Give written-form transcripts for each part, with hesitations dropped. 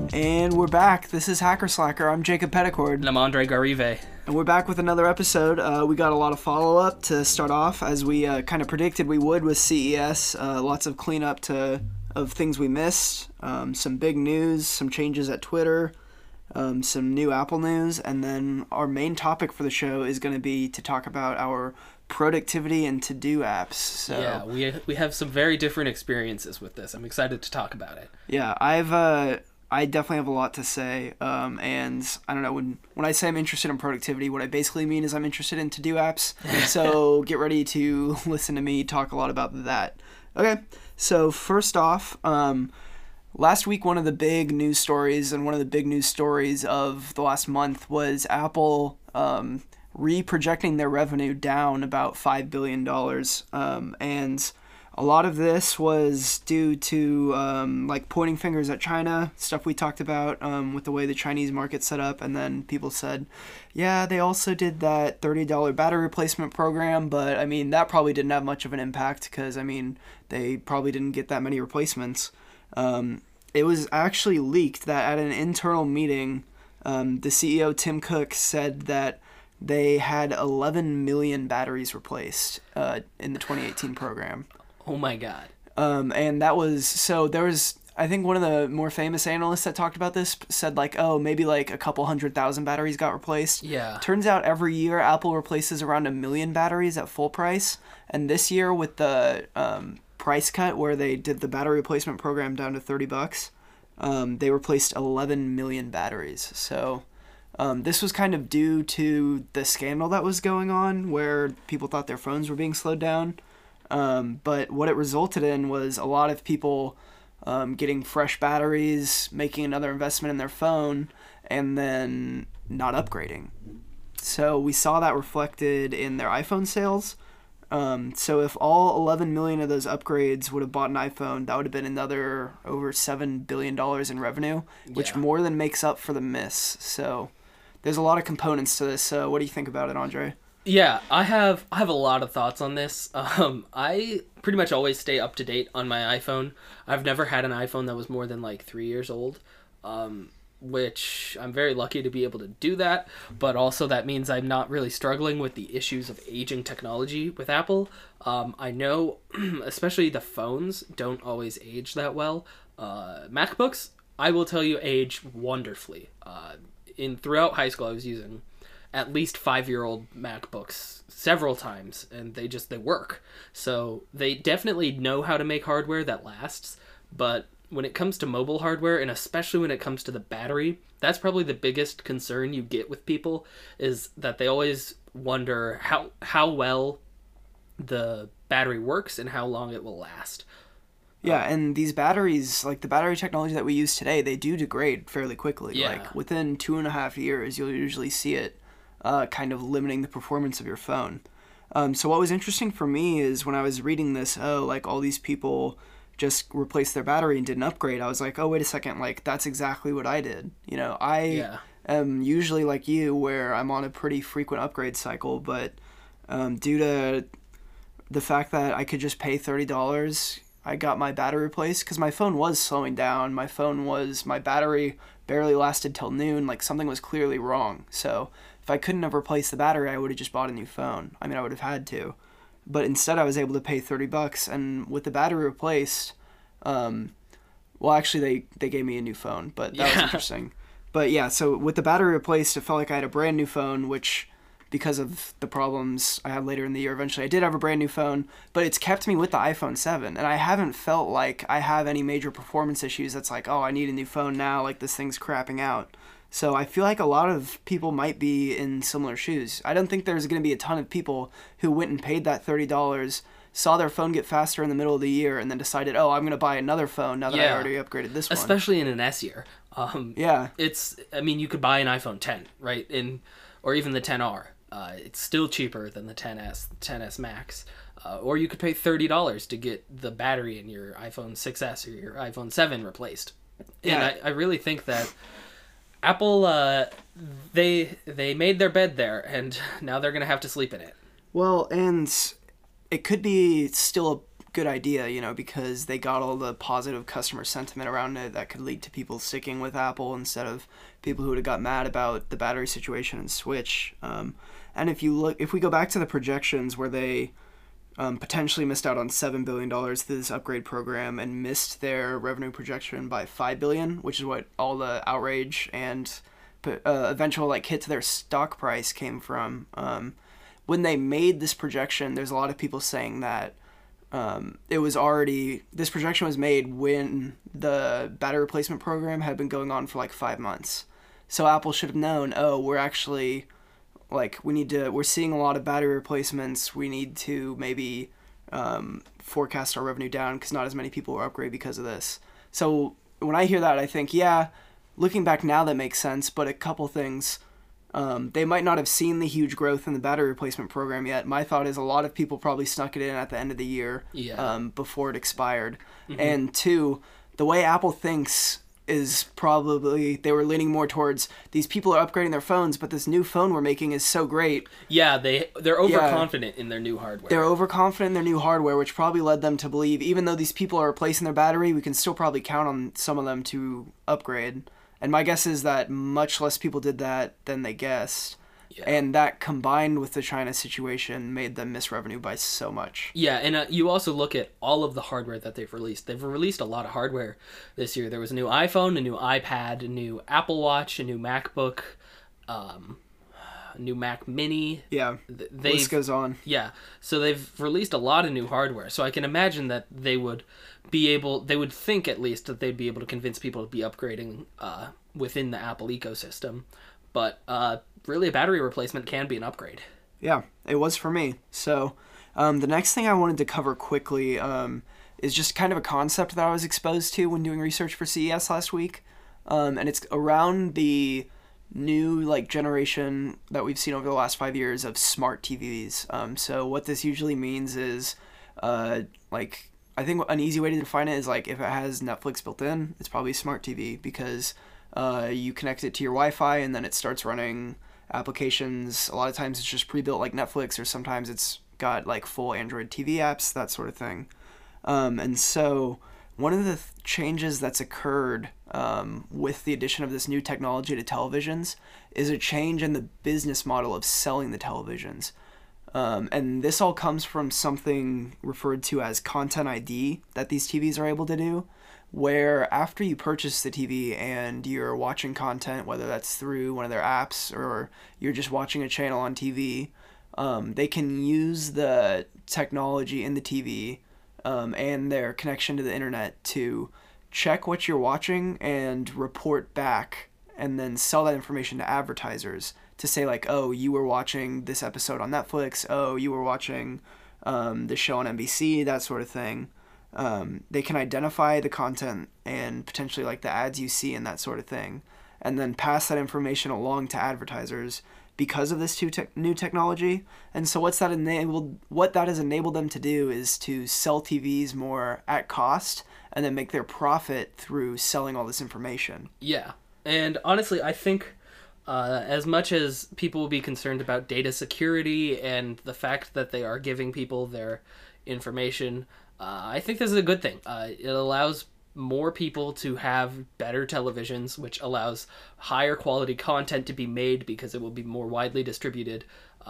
And we're back. This is Hacker Slacker. I'm Jacob Petticord. And I'm Andre Garive. And we're back with another episode. We got a lot of follow-up to start off, as we kind of predicted we would with CES. Lots of cleanup of things we missed. Some big news, some changes at Twitter, some new Apple news. And then our main topic for the show is going to be to talk about our productivity and to-do apps. So, yeah, we have some very different experiences with this. I'm excited to talk about it. Yeah, I definitely have a lot to say, and I don't know, when I say I'm interested in productivity, what I basically mean is I'm interested in to-do apps, so get ready to listen to me talk a lot about that. Okay, so first off, last week one of the big news stories, and one of the big news stories of the last month was Apple re-projecting their revenue down about $5 billion, and a lot of this was due to pointing fingers at China, stuff we talked about with the way the Chinese market's set up, and then people said, yeah, they also did that $30 battery replacement program, but I mean, that probably didn't have much of an impact because, I mean, they probably didn't get that many replacements. It was actually leaked that at an internal meeting, the CEO, Tim Cook, said that they had 11 million batteries replaced in the 2018 program. Oh my god. And that was, so there was, I think one of the more famous analysts that talked about this said maybe a couple 100,000 batteries got replaced. Yeah. Turns out every year Apple replaces around 1 million batteries at full price. And this year with the price cut where they did the battery replacement program down to $30, they replaced 11 million batteries. So this was kind of due to the scandal that was going on where people thought their phones were being slowed down. But what it resulted in was a lot of people getting fresh batteries, making another investment in their phone, and then not upgrading. So we saw that reflected in their iPhone sales. So if all 11 million of those upgrades would have bought an iPhone, that would have been another over $7 billion in revenue, which more than makes up for the miss. So there's a lot of components to this. So what do you think about it, Andre? Yeah, I have a lot of thoughts on this. I pretty much always stay up to date on my iPhone. I've never had an iPhone that was more than 3 years old, which I'm very lucky to be able to do that, but also that means I'm not really struggling with the issues of aging technology with Apple. I know especially the phones don't always age that well. MacBooks, I will tell you, age wonderfully. Throughout high school I was using at least 5-year-old MacBooks several times, and they work. So they definitely know how to make hardware that lasts, but when it comes to mobile hardware, and especially when it comes to the battery, that's probably the biggest concern you get with people, is that they always wonder how well the battery works and how long it will last. Yeah, and these batteries, the battery technology that we use today, they do degrade fairly quickly. Yeah. Within 2.5 years, you'll usually see it kind of limiting the performance of your phone. So what was interesting for me is when I was reading this, all these people just replaced their battery and didn't upgrade. I was like, oh, wait a second, that's exactly what I did. I am usually like you, where I'm on a pretty frequent upgrade cycle, but due to the fact that I could just pay $30, I got my battery replaced because my phone was slowing down. My battery barely lasted till noon. Something was clearly wrong. So if I couldn't have replaced the battery, I would have just bought a new phone. I mean, I would have had to. But instead, I was able to pay $30, and with the battery replaced, actually, they gave me a new phone, but that was interesting. But yeah, so with the battery replaced, it felt like I had a brand new phone, which, because of the problems I had later in the year, eventually I did have a brand new phone, but it's kept me with the iPhone 7, and I haven't felt like I have any major performance issues that's I need a new phone now, this thing's crapping out. So I feel like a lot of people might be in similar shoes. I don't think there's going to be a ton of people who went and paid that $30, saw their phone get faster in the middle of the year, and then decided, oh, I'm going to buy another phone now that I already upgraded this one. Especially in an S year. Yeah. You could buy an iPhone 10, right? Or even the 10R. It's still cheaper than the 10S Max. Or you could pay $30 to get the battery in your iPhone 6S or your iPhone 7 replaced. Yeah. And I really think that Apple, they made their bed there, and now they're going to have to sleep in it. Well, and it could be still good idea, you know, because they got all the positive customer sentiment around it that could lead to people sticking with Apple instead of people who would have got mad about the battery situation and switch. And if we go back to the projections where they potentially missed out on $7 billion through this upgrade program and missed their revenue projection by $5 billion, which is what all the outrage and eventual like hit to their stock price came from. When they made this projection, there's a lot of people saying that this projection was made when the battery replacement program had been going on for like 5 months. So Apple should have known, we're actually we're seeing a lot of battery replacements. We need to maybe forecast our revenue down because not as many people will upgrade because of this. So when I hear that, I think, yeah, looking back now, that makes sense. But a couple things, they might not have seen the huge growth in the battery replacement program yet. My thought is a lot of people probably snuck it in at the end of the year before it expired. Mm-hmm. And two, the way Apple thinks is probably they were leaning more towards these people are upgrading their phones, but this new phone we're making is so great. Yeah, they're overconfident in their new hardware. They're overconfident in their new hardware, which probably led them to believe even though these people are replacing their battery, we can still probably count on some of them to upgrade. And my guess is that much less people did that than they guessed. Yeah. And that combined with the China situation made them miss revenue by so much. Yeah, and you also look at all of the hardware that they've released. They've released a lot of hardware this year. There was a new iPhone, a new iPad, a new Apple Watch, a new MacBook, a new Mac Mini. Yeah, list goes on. Yeah, so they've released a lot of new hardware. So I can imagine that they would think at least that they'd be able to convince people to be upgrading within the Apple ecosystem. But really, a battery replacement can be an upgrade. Yeah, it was for me. So the next thing I wanted to cover quickly is just kind of a concept that I was exposed to when doing research for CES last week. And it's around the new generation that we've seen over the last 5 years of smart TVs. So what this usually means is I think an easy way to define it is if it has Netflix built in, it's probably a smart TV because you connect it to your Wi-Fi and then it starts running applications. A lot of times it's just pre-built like Netflix, or sometimes it's got full Android TV apps, that sort of thing. And so one of the changes that's occurred with the addition of this new technology to televisions is a change in the business model of selling the televisions. And this all comes from something referred to as Content ID that these TVs are able to do, where after you purchase the TV and you're watching content, whether that's through one of their apps or you're just watching a channel on TV, they can use the technology in the TV and their connection to the internet to check what you're watching and report back and then sell that information to advertisers to say oh, you were watching this episode on Netflix, oh, you were watching this show on NBC, that sort of thing. They can identify the content and potentially the ads you see and that sort of thing, and then pass that information along to advertisers because of this new technology. And so what that has enabled them to do is to sell TVs more at cost and then make their profit through selling all this information. Yeah, and honestly, I think as much as people will be concerned about data security and the fact that they are giving people their information, I think this is a good thing. It allows more people to have better televisions, which allows higher quality content to be made because it will be more widely distributed.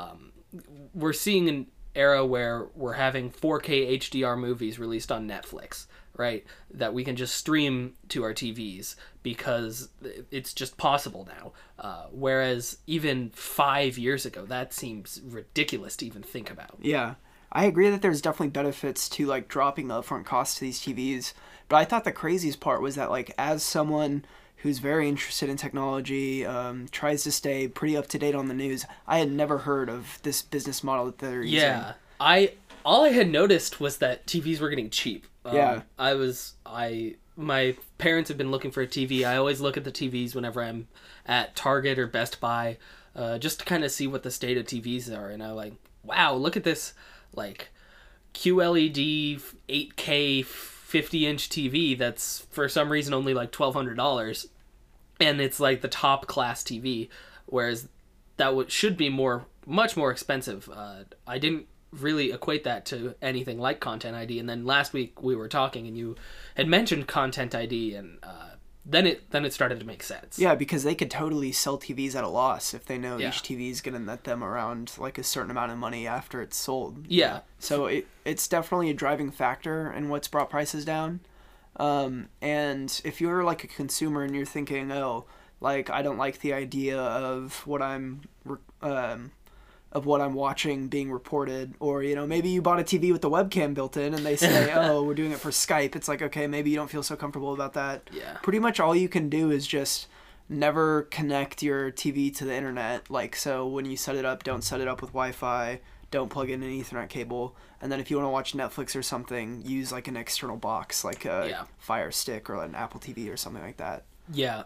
We're seeing an era where we're having 4K HDR movies released on Netflix, right? That we can just stream to our TVs because it's just possible now. Whereas even 5 years ago, that seems ridiculous to even think about. Yeah. I agree that there's definitely benefits to dropping the upfront cost to these TVs, but I thought the craziest part was that as someone who's very interested in technology, tries to stay pretty up to date on the news, I had never heard of this business model that they're using. Yeah, all I had noticed was that TVs were getting cheap. Yeah, my parents have been looking for a TV. I always look at the TVs whenever I'm at Target or Best Buy, just to kind of see what the state of TVs are, and I'm wow, look at this. QLED 8K 50-inch TV that's for some reason only $1,200, and it's the top class TV, whereas that should be much more expensive. I didn't really equate that to anything like Content ID. And then last week we were talking, and you had mentioned Content ID, and then it started to make sense. Yeah, because they could totally sell TVs at a loss if they know Yeah. each TV is going to net them around like a certain amount of money after it's sold. Yeah. So it's definitely a driving factor in what's brought prices down. And if you're like a consumer and you're thinking, oh, like I don't like the idea of what I'm watching being reported, or maybe you bought a TV with the webcam built in and they say, oh, we're doing it for Skype. It's like, okay, maybe you don't feel so comfortable about that. Yeah. Pretty much all you can do is just never connect your TV to the internet. Like, so when you set it up, don't set it up with Wi-Fi, don't plug in an Ethernet cable, and then if you want to watch Netflix or something, use like an external box, like a Fire Stick or an Apple TV or something like that. Yeah.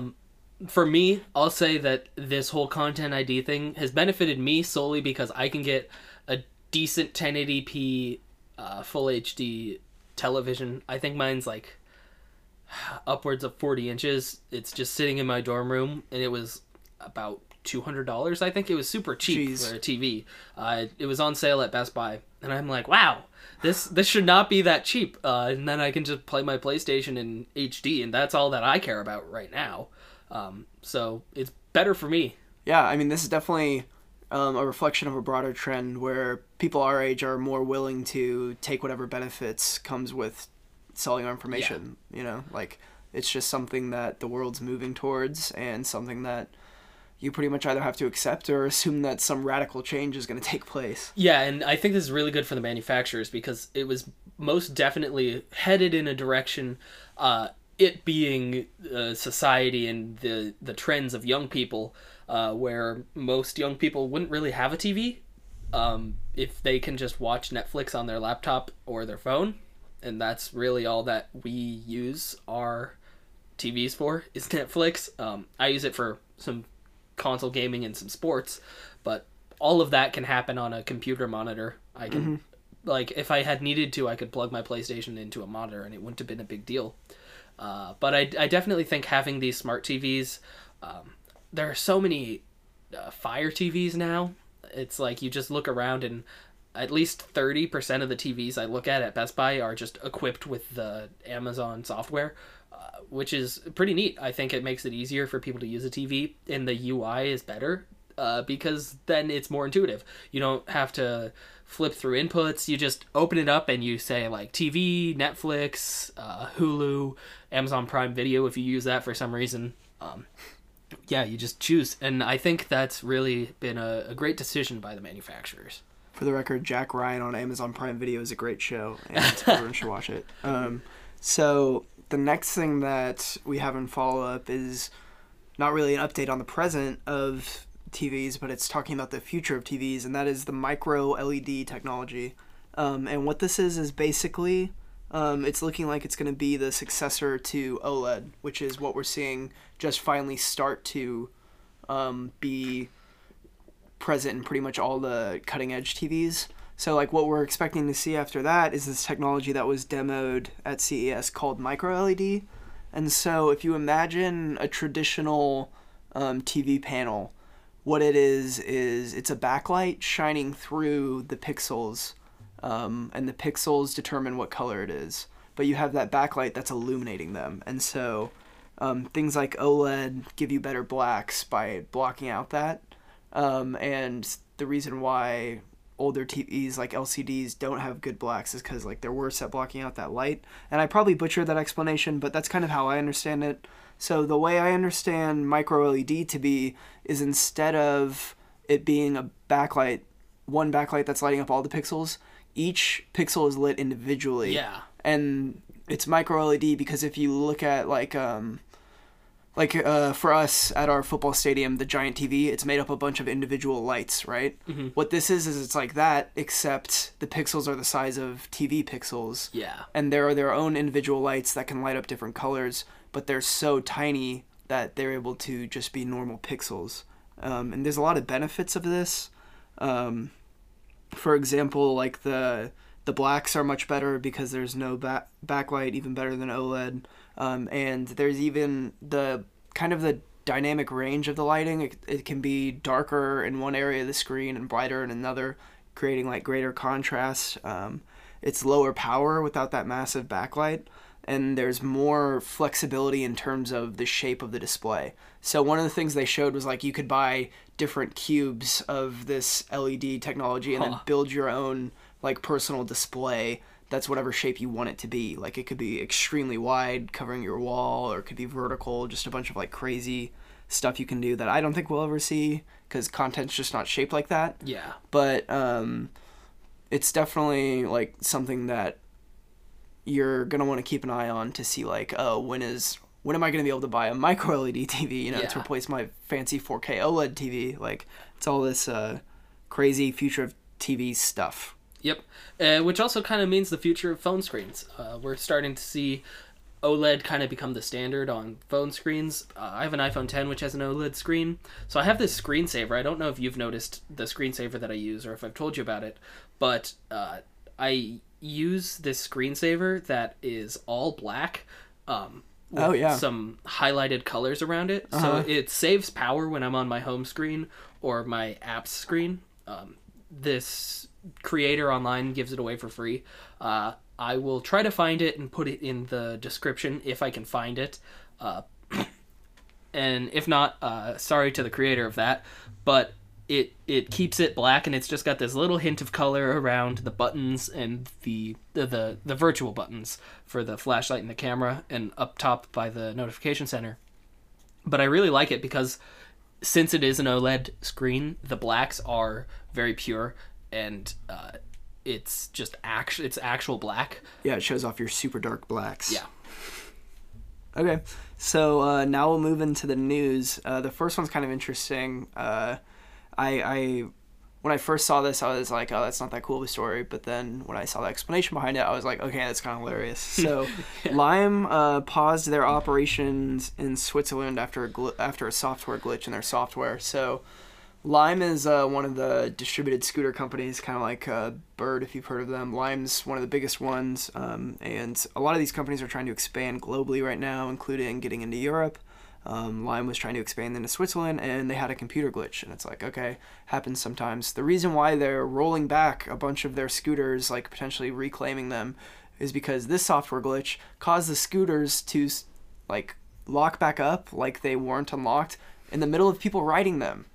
For me, I'll say that this whole Content ID thing has benefited me solely because I can get a decent 1080p full HD television. I think mine's like upwards of 40 inches. It's just sitting in my dorm room, and it was about $200. I think it was super cheap for a TV. It was on sale at Best Buy, and I'm like, wow, this should not be that cheap. And then I can just play my PlayStation in HD, and that's all that I care about right now. So it's better for me. Yeah, I mean, this is definitely a reflection of a broader trend where people our age are more willing to take whatever benefits comes with selling our information. Like it's just something that the world's moving towards, and something that you pretty much either have to accept or assume that some radical change is going to take place. Yeah, and I think this is really good for the manufacturers because it was most definitely headed in a direction, it being society and the trends of young people, where most young people wouldn't really have a TV if they can just watch Netflix on their laptop or their phone, and that's really all that we use our TVs for is Netflix. I use it for some console gaming and some sports, but all of that can happen on a computer monitor. I can like if I had needed to, I could plug my PlayStation into a monitor and it wouldn't have been a big deal. But I definitely think having these smart TVs, there are so many Fire TVs now. It's like you just look around and at least 30% of the TVs I look at Best Buy are just equipped with the Amazon software, which is pretty neat. I think it makes it easier for people to use a TV, and the UI is better because then it's more intuitive. You don't have to flip through inputs. You just open it up and you say like TV, Netflix, Hulu, Amazon Prime Video if you use that for some reason. You just choose. And I think that's really been a great decision by the manufacturers. For the record, Jack Ryan on Amazon Prime Video is a great show, and everyone should watch it. So the next thing that we have in follow-up is not really an update on the present of TVs, but it's talking about the future of TVs, and that is the micro LED technology. And what this is basically, it's looking like it's going to be the successor to OLED, which is what we're seeing just finally start to be present in pretty much all the cutting-edge TVs. So like what we're expecting to see after that is this technology that was demoed at CES called micro LED. And so if you imagine a traditional TV panel, what it is it's a backlight shining through the pixels, and the pixels determine what color it is. But you have that backlight that's illuminating them. And so things like OLED give you better blacks by blocking out that. And the reason why older TVs like LCDs don't have good blacks is because like they're worse at blocking out that light. And I probably butchered that explanation, but that's kind of how I understand it. So the way I understand micro LED to be is instead of it being a backlight, one backlight that's lighting up all the pixels, each pixel is lit individually. Yeah. And it's micro LED because if you look at for us at our football stadium, the giant TV, it's made up a bunch of individual lights, right? Mm-hmm. What this is it's like that, except the pixels are the size of TV pixels. Yeah. And there are their own individual lights that can light up different colors, but they're so tiny that they're able to just be normal pixels. And there's a lot of benefits of this. For example, like the blacks are much better because there's no backlight, even better than OLED. And there's even the kind of the dynamic range of the lighting. It can be darker in one area of the screen and brighter in another. creating like greater contrast. It's lower power without that massive backlight, and there's more flexibility in terms of the shape of the display. So one of the things they showed was like you could buy different cubes of this LED technology and then build your own like personal display that's whatever shape you want it to be. Like it could be extremely wide, covering your wall, or it could be vertical, just a bunch of like crazy stuff you can do that I don't think we'll ever see because content's just not shaped like that. Yeah. But it's definitely like something that you're gonna want to keep an eye on to see like, oh, when am I gonna be able to buy a micro LED TV, you know, to replace my fancy 4K OLED TV? Like it's all this crazy future of TV stuff. Yep, which also kind of means the future of phone screens. We're starting to see OLED kind of become the standard on phone screens. I have an iPhone 10 which has an OLED screen, so I have this screensaver. I don't know if you've noticed the screensaver that I use or if I've told you about it, but I use this screensaver that is all black with some highlighted colors around it. So it saves power when I'm on my home screen or my apps screen. This creator online gives it away for free. I will try to find it and put it in the description if I can find it. And if not, sorry to the creator of that, but it keeps it black, and it's just got this little hint of color around the buttons and the virtual buttons for the flashlight and the camera, and up top by the notification center. But I really like it because since it is an OLED screen, the blacks are very pure, and it's just it's actual black. Yeah, it shows off your super dark blacks. Yeah. Okay, so now we'll move into the news. The first one's kind of interesting. I when I first saw this, I was like, oh, that's not that cool of a story. But then when I saw the explanation behind it, I was like, okay, that's kind of hilarious. So Lime paused their operations in Switzerland after a software glitch in their software. So Lime is one of the distributed scooter companies, kind of like Bird, if you've heard of them. Lime's one of the biggest ones, and a lot of these companies are trying to expand globally right now, including getting into Europe. Lime was trying to expand into Switzerland, and they had a computer glitch, and it's like, okay, happens sometimes. The reason why they're rolling back a bunch of their scooters, like potentially reclaiming them, is because this software glitch caused the scooters to like lock back up like they weren't unlocked in the middle of people riding them.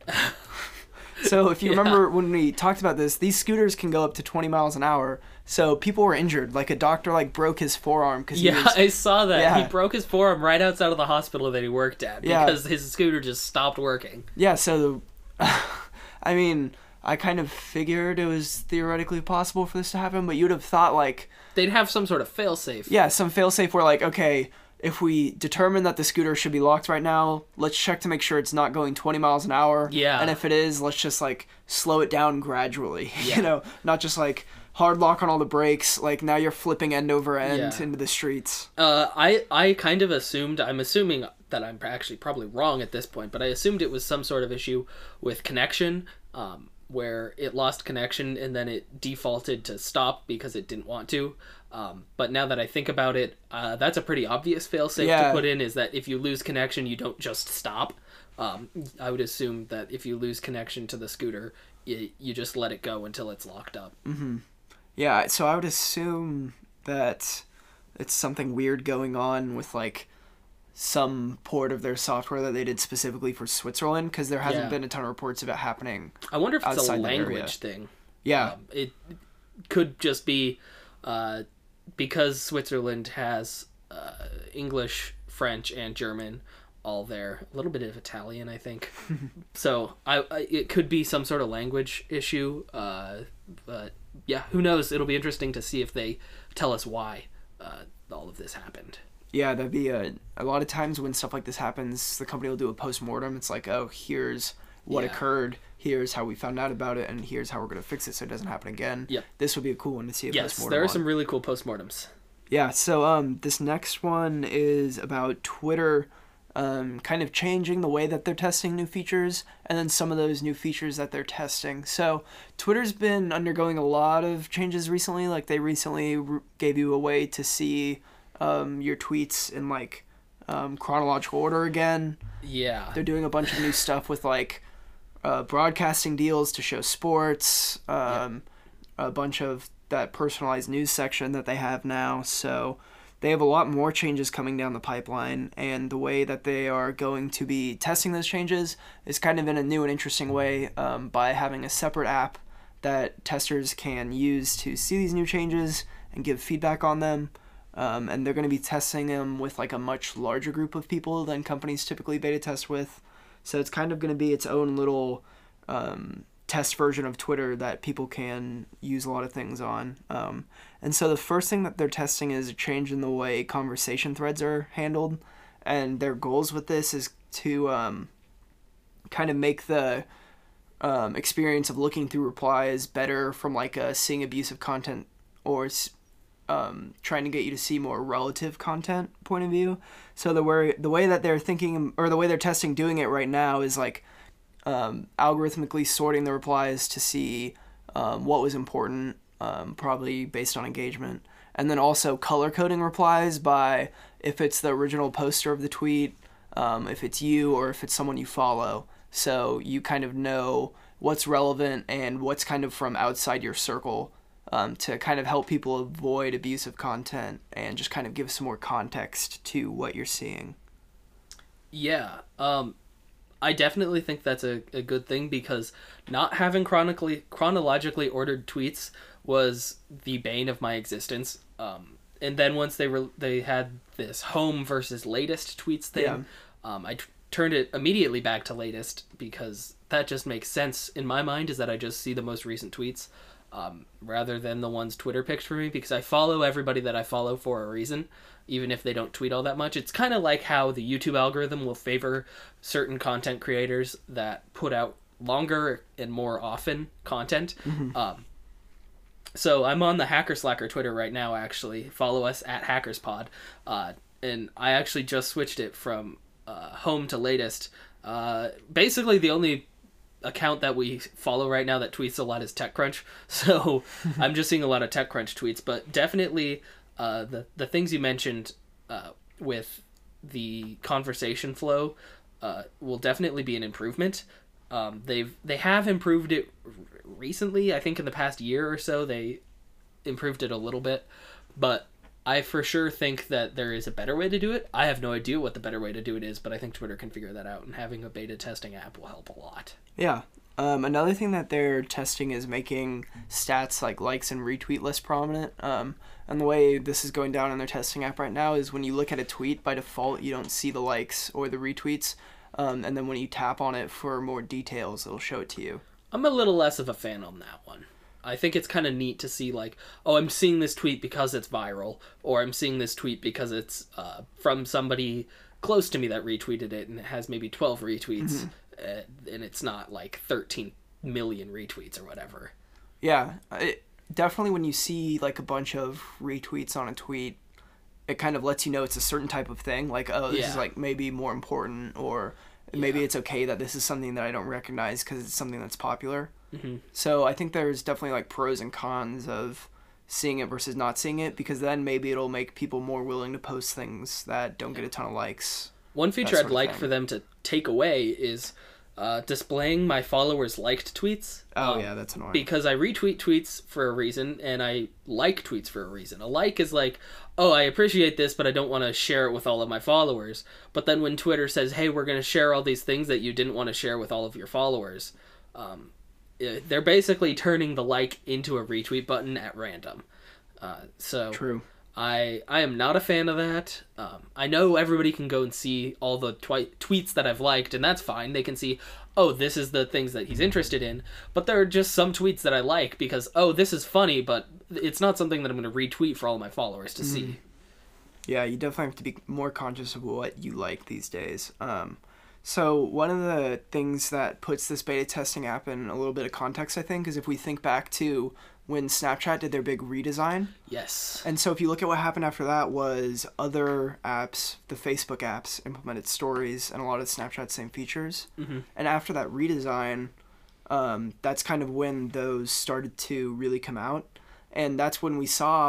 So if you remember when we talked about this, these scooters can go up to 20 miles an hour. So people were injured. Like a doctor like broke his forearm because I saw that. Yeah. He broke his forearm right outside of the hospital that he worked at because his scooter just stopped working. Yeah, so I mean, I kind of figured it was theoretically possible for this to happen, but you'd have thought like they'd have some sort of failsafe. Yeah, some failsafe where like, okay, if we determine that the scooter should be locked right now, let's check to make sure it's not going 20 miles an hour. Yeah. And if it is, let's just like slow it down gradually. Yeah. You know, not just like hard lock on all the brakes. Like now you're flipping end over end into the streets. I kind of assumed, I'm assuming that I'm actually probably wrong at this point, but I assumed it was some sort of issue with connection, where it lost connection and then it defaulted to stop because it didn't want to. But now that I think about it, that's a pretty obvious failsafe to put in, is that if you lose connection, you don't just stop. I would assume that if you lose connection to the scooter, you just let it go until it's locked up. Mm-hmm. Yeah, so I would assume that it's something weird going on with like some port of their software that they did specifically for Switzerland, because there hasn't been a ton of reports of it happening. I wonder if it's a language thing. Yeah. It could just be because Switzerland has English, French, and German all there. A little bit of Italian, I think. So it could be some sort of language issue. But yeah, who knows? It'll be interesting to see if they tell us why all of this happened. Yeah, that'd be a lot of times when stuff like this happens, the company will do a post-mortem. It's like, oh, here's what occurred, here's how we found out about it, and here's how we're going to fix it so it doesn't happen again. Yep. This would be a cool one to see a post-mortem. Yes, there are some really cool post-mortems. Yeah, so this next one is about Twitter kind of changing the way that they're testing new features, and then some of those new features that they're testing. So Twitter's been undergoing a lot of changes recently. Like they recently gave you a way to see your tweets in like chronological order again. Yeah. They're doing a bunch of new stuff with like broadcasting deals to show sports. a bunch of that personalized news section that they have now. So they have a lot more changes coming down the pipeline, and the way that they are going to be testing those changes is kind of in a new and interesting way, by having a separate app that testers can use to see these new changes and give feedback on them. And they're going to be testing them with like a much larger group of people than companies typically beta test with. So it's kind of going to be its own little test version of Twitter that people can use a lot of things on. And so the first thing that they're testing is a change in the way conversation threads are handled. And their goals with this is to kind of make the experience of looking through replies better from like seeing abusive content or trying to get you to see more relative content point of view. So the way that they're thinking, or the way they're testing doing it right now, is like algorithmically sorting the replies to see what was important, probably based on engagement, and then also color coding replies by if it's the original poster of the tweet, if it's you, or if it's someone you follow. So you kind of know what's relevant and what's kind of from outside your circle, to kind of help people avoid abusive content and just kind of give some more context to what you're seeing. Yeah, I definitely think that's a good thing, because not having chronologically ordered tweets was the bane of my existence. And then once they had this home versus latest tweets thing, I turned it immediately back to latest, because that just makes sense in my mind, is that I just see the most recent tweets, rather than the ones Twitter picks for me, because I follow everybody that I follow for a reason, even if they don't tweet all that much. It's kind of like how the YouTube algorithm will favor certain content creators that put out longer and more often content. Mm-hmm. So I'm on the Hacker Slacker Twitter right now, actually. Follow us at HackersPod. And I actually just switched it from home to latest. Basically, the only account that we follow right now that tweets a lot is TechCrunch. So I'm just seeing a lot of TechCrunch tweets. But definitely the things you mentioned with the conversation flow will definitely be an improvement. They have improved it recently. I think in the past year or so they improved it a little bit, but I for sure think that there is a better way to do it. I have no idea what the better way to do it is, but I think Twitter can figure that out, and having a beta testing app will help a lot. Yeah. Another thing that they're testing is making stats like likes and retweet less prominent. And the way this is going down in their testing app right now is when you look at a tweet, by default, you don't see the likes or the retweets. And then when you tap on it for more details, it'll show it to you. I'm a little less of a fan on that one. I think it's kind of neat to see, like, oh, I'm seeing this tweet because it's viral, or I'm seeing this tweet because it's from somebody close to me that retweeted it, and it has maybe 12 retweets, and it's not like 13 million retweets or whatever. Yeah, definitely when you see like a bunch of retweets on a tweet, it kind of lets you know it's a certain type of thing. Like, oh, this is like maybe more important, or maybe it's okay that this is something that I don't recognize because it's something that's popular. Mm-hmm. So I think there's definitely like pros and cons of seeing it versus not seeing it, because then maybe it'll make people more willing to post things that don't get a ton of likes. One feature I'd like for them to take away is displaying my followers' liked tweets. Oh, yeah, that's annoying. Because I retweet tweets for a reason, and I like tweets for a reason. A like is like, oh, I appreciate this, but I don't want to share it with all of my followers. But then when Twitter says, hey, we're going to share all these things that you didn't want to share with all of your followers, they're basically turning the like into a retweet button at random. So true. I am not a fan of that. I know everybody can go and see all the tweets that I've liked, and that's fine. They can see, oh, this is the things that he's interested in. But there are just some tweets that I like because, oh, this is funny, but it's not something that I'm going to retweet for all my followers to see. Yeah, you definitely have to be more conscious of what you like these days. So one of the things that puts this beta testing app in a little bit of context, I think, is if we think back to when Snapchat did their big redesign. Yes. And so if you look at what happened after that, was other apps, the Facebook apps, implemented stories and a lot of Snapchat's same features. Mm-hmm. And after that redesign, that's kind of when those started to really come out. And that's when we saw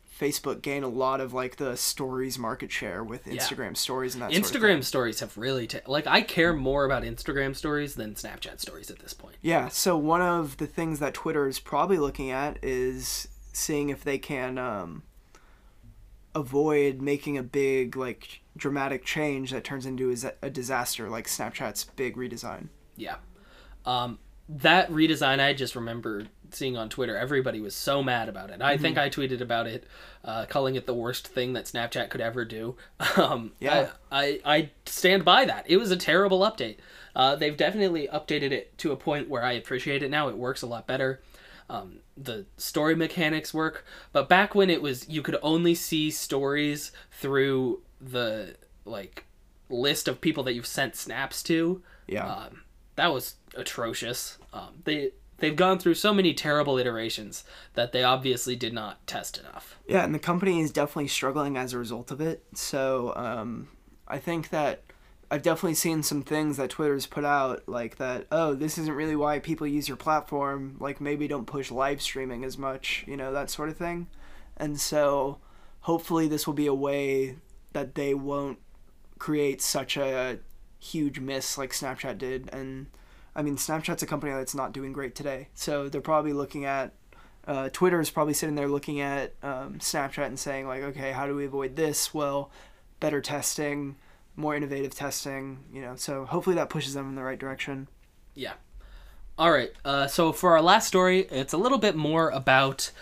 Facebook gain a lot of like the stories market share with Instagram stories and that sort of thing. Instagram stories have really like I care more about Instagram stories than Snapchat stories at this point. Yeah, so one of the things that Twitter is probably looking at is seeing if they can avoid making a big like dramatic change that turns into a disaster like Snapchat's big redesign. Yeah. That redesign, I just remember seeing on Twitter, everybody was so mad about it. I think I tweeted about it, calling it the worst thing that Snapchat could ever do. Yeah. I stand by that. It was a terrible update. They've definitely updated it to a point where I appreciate it now. It works a lot better. The story mechanics work. But back when it was, you could only see stories through the, like, list of people that you've sent snaps to. Yeah. That was atrocious. They've gone through so many terrible iterations that they obviously did not test enough. Yeah, and the company is definitely struggling as a result of it. So I think that I've definitely seen some things that Twitter's put out, like that, oh, this isn't really why people use your platform. Like, maybe don't push live streaming as much, that sort of thing. And so hopefully this will be a way that they won't create such a huge miss like Snapchat did. And I mean, Snapchat's a company that's not doing great today, so they're probably looking at Twitter is probably sitting there looking at Snapchat and saying like, okay, how do we avoid this? Well, better testing, more innovative testing, so hopefully that pushes them in the right direction. Yeah. All right, so for our last story, it's a little bit more about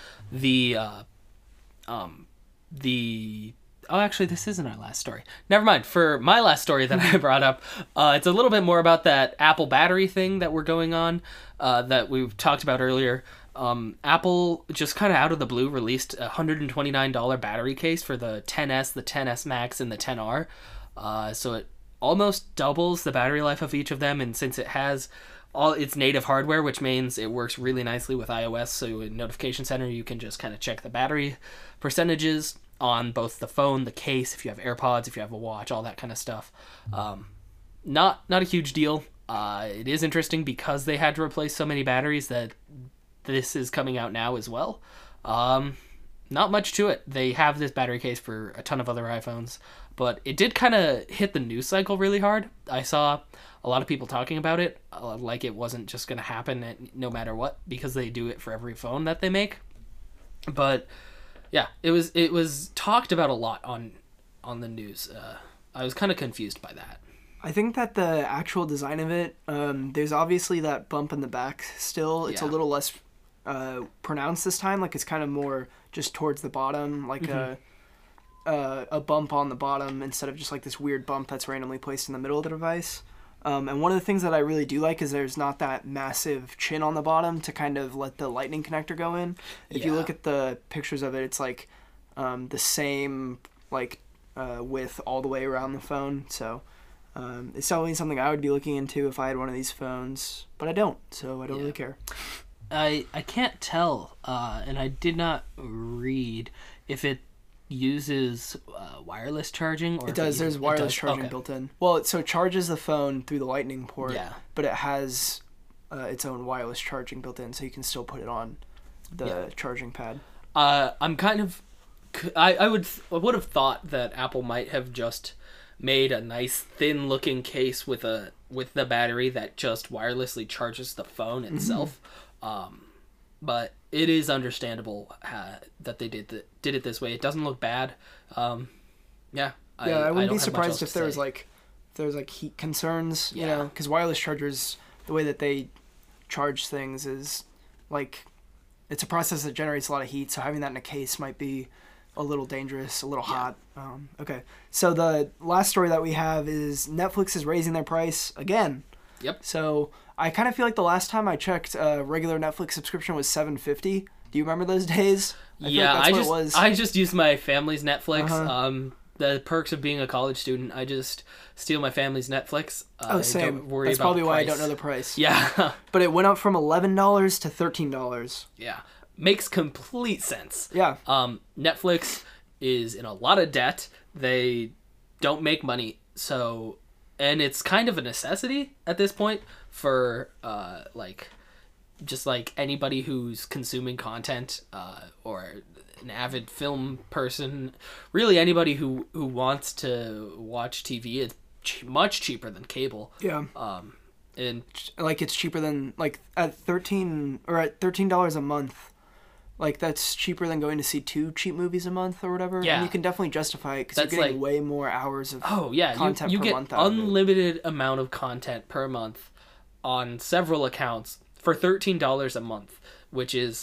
oh, actually, this isn't our last story. Never mind. For my last story that I brought up, it's a little bit more about that Apple battery thing that we're going on, that we've talked about earlier. Apple just kind of out of the blue released a $129 battery case for the XS, the XS Max, and the XR. So it almost doubles the battery life of each of them, and since it has all its native hardware, which means it works really nicely with iOS, so in Notification Center you can just kind of check the battery percentages on both the phone, the case, if you have AirPods, if you have a watch, all that kind of stuff. Not a huge deal. It is interesting because they had to replace so many batteries that this is coming out now as well. Not much to it. They have this battery case for a ton of other iPhones, but it did kind of hit the news cycle really hard. I saw a lot of people talking about it, like it wasn't just going to happen no matter what, because they do it for every phone that they make. But yeah, it was talked about a lot on the news. I was kind of confused by that. I think that the actual design of it, there's obviously that bump in the back still. It's a little less pronounced this time. Like, it's kind of more just towards the bottom, like a bump on the bottom instead of just like this weird bump that's randomly placed in the middle of the device. And one of the things that I really do like is there's not that massive chin on the bottom to kind of let the lightning connector go in. If you look at the pictures of it, it's like the same like width all the way around the phone. So it's definitely something I would be looking into if I had one of these phones, but I don't, so I don't really care. I can't tell, and I did not read if it uses wireless charging, or it does. There's wireless charging built in. Well, so it charges the phone through the lightning port, but it has its own wireless charging built in, so you can still put it on the charging pad. I'm kind of I would have thought that Apple might have just made a nice thin looking case with the battery that just wirelessly charges the phone itself. But it is understandable that they did it this way. It doesn't look bad. I wouldn't be surprised if there was like heat concerns, because wireless chargers, the way that they charge things is like it's a process that generates a lot of heat, so having that in a case might be a little dangerous, a little hot. Okay, so the last story that we have is Netflix is raising their price again. Yep. So I kind of feel like the last time I checked, a regular Netflix subscription was $7.50. Do you remember those days? I just use my family's Netflix. The perks of being a college student, I just steal my family's Netflix. Same. Don't worry That's about probably the why I price. don't know the price. Yeah. But it went up from $11 to $13. Yeah. Makes complete sense. Yeah. Netflix is in a lot of debt. They don't make money, and it's kind of a necessity at this point for just like anybody who's consuming content or an avid film person, really anybody who wants to watch TV, it's much cheaper than cable. Yeah. And like it's cheaper than like at $13 a month. Like that's cheaper than going to see 2 cheap movies a month or whatever. Yeah. And you can definitely justify it because you're getting way more hours of content you per get month out of it. unlimited amount of content per month on several accounts for $13 a month, which is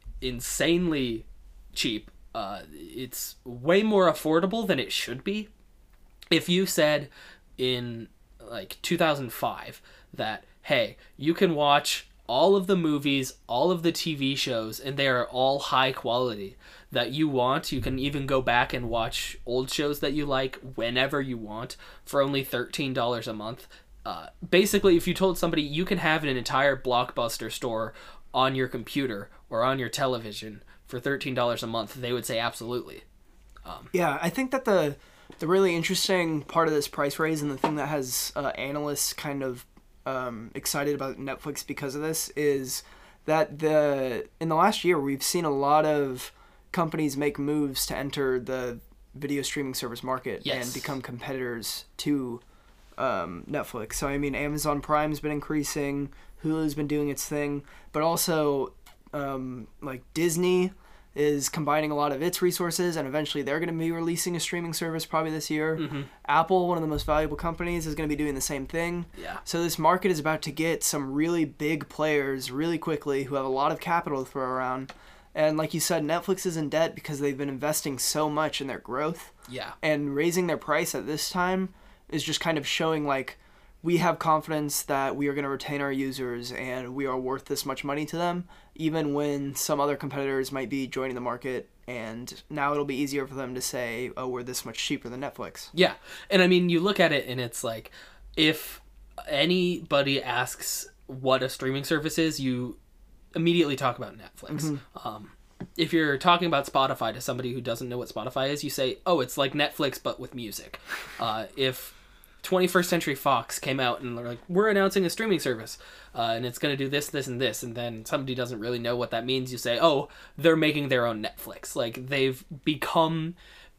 insanely cheap. It's way more affordable than it should be. If you said in like 2005 that, hey, you can watch all of the movies, all of the TV shows, and they are all high quality that you want. You can even go back and watch old shows that you like whenever you want for only $13 a month. Basically, if you told somebody you can have an entire Blockbuster store on your computer or on your television for $13 a month, they would say absolutely. Yeah, I think that the really interesting part of this price raise and the thing that has analysts kind of excited about Netflix because of this is that in the last year we've seen a lot of companies make moves to enter the video streaming service market and become competitors to Netflix. So I mean, Amazon Prime's been increasing, Hulu's been doing its thing, but also like Disney is combining a lot of its resources, and eventually they're going to be releasing a streaming service probably this year. Mm-hmm. Apple, one of the most valuable companies, is going to be doing the same thing. Yeah. So this market is about to get some really big players really quickly who have a lot of capital to throw around. And like you said, Netflix is in debt because they've been investing so much in their growth. Yeah. And raising their price at this time is just kind of showing like, we have confidence that we are going to retain our users and we are worth this much money to them, even when some other competitors might be joining the market, and now it'll be easier for them to say, oh, we're this much cheaper than Netflix. Yeah. And I mean, you look at it and it's like, if anybody asks what a streaming service is, you immediately talk about Netflix. Mm-hmm. If you're talking about Spotify to somebody who doesn't know what Spotify is, you say, oh, it's like Netflix but with music. If 21st Century Fox came out and they're like, we're announcing a streaming service and it's going to do this, this, and this, and then somebody doesn't really know what that means, you say, oh, they're making their own Netflix. Like, they've become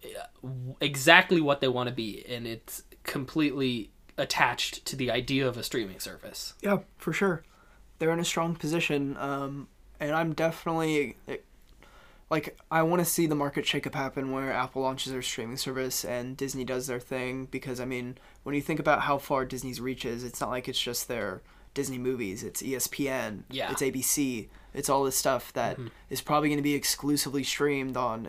exactly what they want to be, and it's completely attached to the idea of a streaming service. Yeah, for sure. They're in a strong position, and I'm definitely... Like, I want to see the market shakeup happen where Apple launches their streaming service and Disney does their thing, because, I mean, when you think about how far Disney's reach is, it's not like it's just their Disney movies. It's ESPN. Yeah. It's ABC. It's all this stuff that is probably going to be exclusively streamed on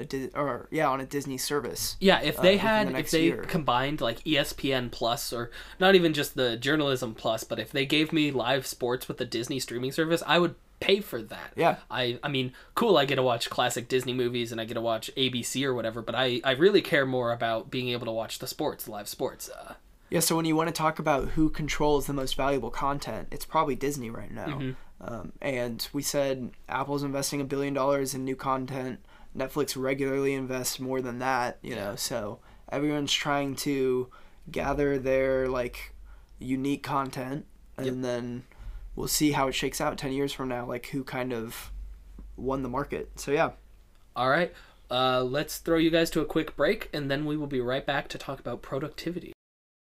a Disney service. Yeah, if they combined like ESPN Plus, or not even just the Journalism Plus, but if they gave me live sports with the Disney streaming service, I would pay for that. Yeah. I mean, cool, I get to watch classic Disney movies and I get to watch ABC or whatever, but I really care more about being able to watch the live sports. Yeah, so when you want to talk about who controls the most valuable content, it's probably Disney right now. Mm-hmm. And we said Apple's investing $1 billion in new content. Netflix regularly invests more than that, you know, so everyone's trying to gather their, like, unique content, and then we'll see how it shakes out 10 years from now, like who kind of won the market. So, yeah. All right. Let's throw you guys to a quick break, and then we will be right back to talk about productivity.